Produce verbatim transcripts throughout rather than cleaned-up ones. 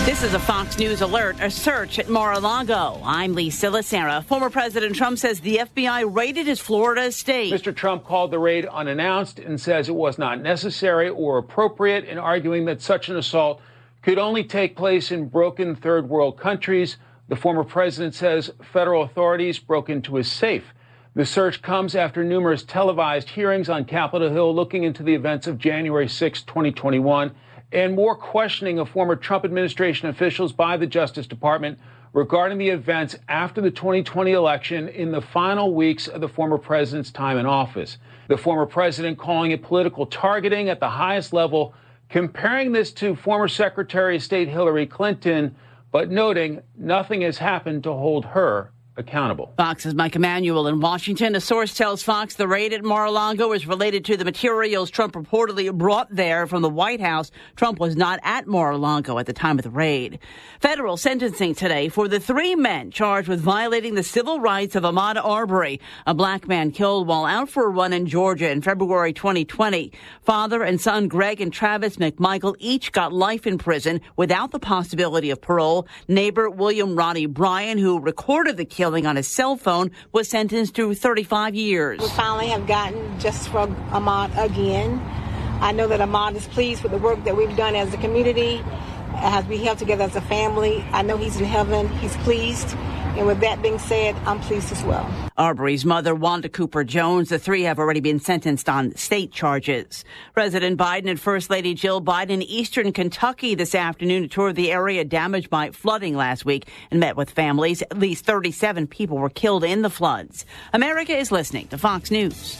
This is a Fox News alert, a search at Mar-a-Lago. I'm Lisa Lacera. Former President Trump says the F B I raided his Florida estate. Mister Trump called the raid unannounced and says it was not necessary or appropriate, in arguing that such an assault could only take place in broken third world countries. The former president says federal authorities broke into his safe. The search comes after numerous televised hearings on Capitol Hill looking into the events of January sixth, twenty twenty-one. And more questioning of former Trump administration officials by the Justice Department regarding the events after the twenty twenty election in the final weeks of the former president's time in office. The former president calling it political targeting at the highest level, comparing this to former Secretary of State Hillary Clinton, but noting nothing has happened to hold her accountable. Fox's Mike Emanuel in Washington. A source tells Fox the raid at Mar-a-Lago is related to the materials Trump reportedly brought there from the White House. Trump was not at Mar-a-Lago at the time of the raid. Federal sentencing today for the three men charged with violating the civil rights of Ahmaud Arbery, a black man killed while out for a run in Georgia in February twenty twenty. Father and son Greg and Travis McMichael each got life in prison without the possibility of parole. Neighbor William Roddy Bryan, who recorded the killing on his cell phone, was sentenced to thirty-five years. We finally have gotten justice for Ahmaud again. I know that Ahmaud is pleased with the work that we've done as a community, as we held together as a family. I know he's in heaven. He's pleased. And with that being said, I'm pleased as well. Arbery's mother, Wanda Cooper Jones, the three have already been sentenced on state charges. President Biden and First Lady Jill Biden in eastern Kentucky this afternoon toured the area damaged by flooding last week and met with families. At least thirty-seven people were killed in the floods. America is listening to Fox News.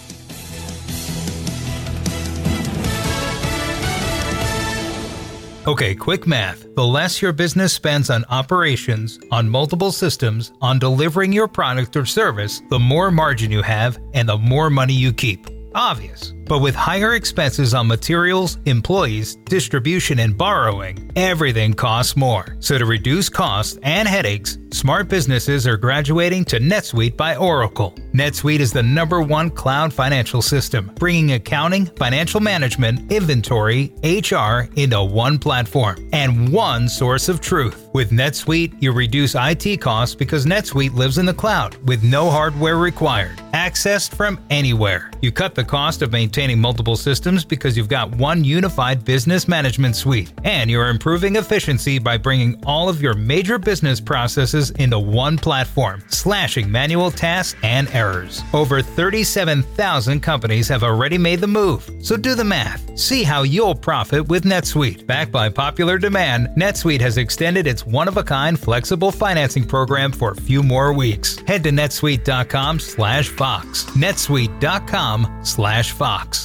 Okay, quick math. The less your business spends on operations, on multiple systems, on delivering your product or service, the more margin you have and the more money you keep. Obvious. But with higher expenses on materials, employees, distribution, and borrowing, everything costs more. So to reduce costs and headaches, smart businesses are graduating to NetSuite by Oracle. NetSuite is the number one cloud financial system, bringing accounting, financial management, inventory, H R into one platform and one source of truth. With NetSuite, you reduce I T costs because NetSuite lives in the cloud with no hardware required, accessed from anywhere. You cut the cost of maintaining multiple systems because you've got one unified business management suite, and you're improving efficiency by bringing all of your major business processes into one platform, slashing manual tasks and errors. Over thirty-seven thousand companies have already made the move, so do the math. See how you'll profit with NetSuite. Backed by popular demand, NetSuite has extended its one-of-a-kind flexible financing program for a few more weeks. Head to netsuite.com slash Fox. netsuite.com slash Fox.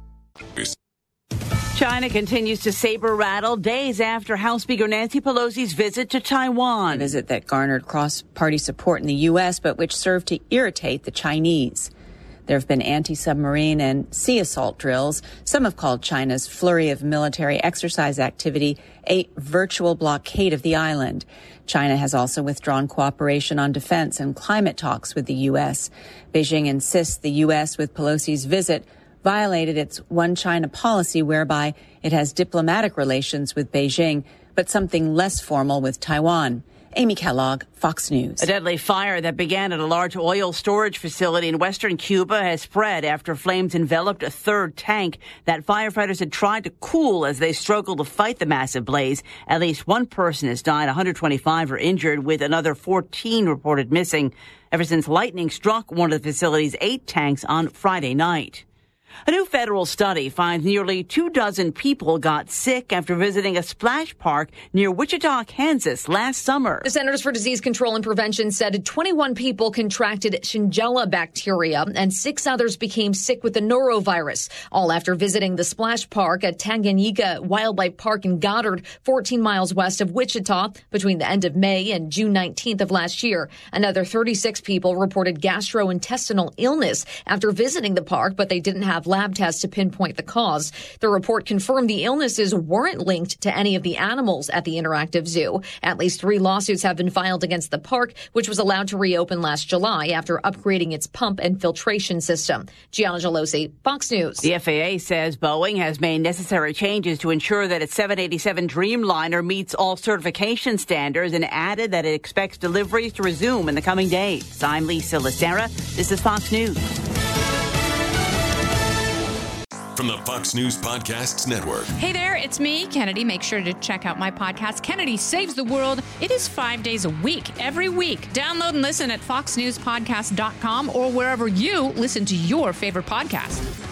China continues to saber-rattle days after House Speaker Nancy Pelosi's visit to Taiwan. A visit that garnered cross-party support in the U S, but which served to irritate the Chinese. There have been anti-submarine and sea assault drills. Some have called China's flurry of military exercise activity a virtual blockade of the island. China has also withdrawn cooperation on defense and climate talks with the U S. Beijing insists the U S, with Pelosi's visit, violated its one China policy, whereby it has diplomatic relations with Beijing, but something less formal with Taiwan. Amy Kellogg, Fox News. A deadly fire that began at a large oil storage facility in western Cuba has spread after flames enveloped a third tank that firefighters had tried to cool as they struggled to fight the massive blaze. At least one person has died, one hundred twenty-five are injured, with another fourteen reported missing ever since lightning struck one of the facility's eight tanks on Friday night. A new federal study finds nearly two dozen people got sick after visiting a splash park near Wichita, Kansas last summer. The Centers for Disease Control and Prevention said twenty-one people contracted Shigella bacteria and six others became sick with the norovirus, all after visiting the splash park at Tanganyika Wildlife Park in Goddard, fourteen miles west of Wichita, between the end of May and June nineteenth of last year. Another thirty-six people reported gastrointestinal illness after visiting the park, but they didn't have have lab tests to pinpoint the cause. The report confirmed the illnesses weren't linked to any of the animals at the interactive zoo. At least three lawsuits have been filed against the park, which was allowed to reopen last July after upgrading its pump and filtration system. Gianna Gelosi, Fox News. The F A A says Boeing has made necessary changes to ensure that its seven eighty-seven Dreamliner meets all certification standards and added that it expects deliveries to resume in the coming days. I'm Lisa Lacera. This is Fox News. From the Fox News Podcasts Network. Hey there, it's me, Kennedy. Make sure to check out my podcast, Kennedy Saves the World. It is five days a week, every week. Download and listen at fox news podcast dot com or wherever you listen to your favorite podcast.